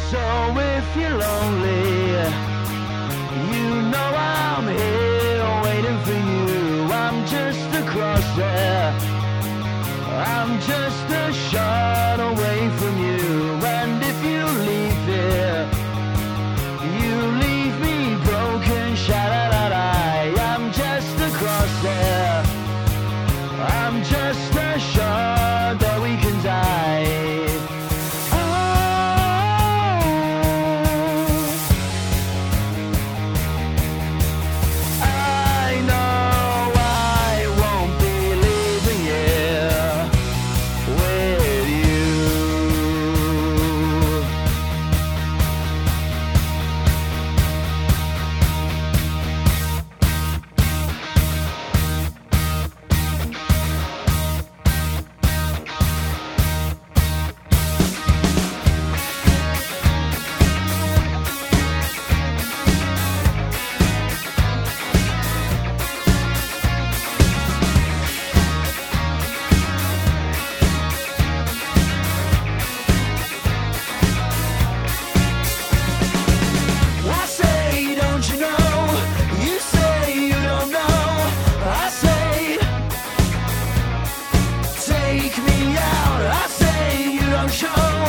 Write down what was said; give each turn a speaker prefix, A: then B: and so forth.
A: So if you're lonely, you know I'm here waiting for you. I'm just across there, I'm just a shot away from you. And if you leave here, you leave me broken, shattered. I'm just across there, I'm just a shot that we can die. Take me out, I say you don't show.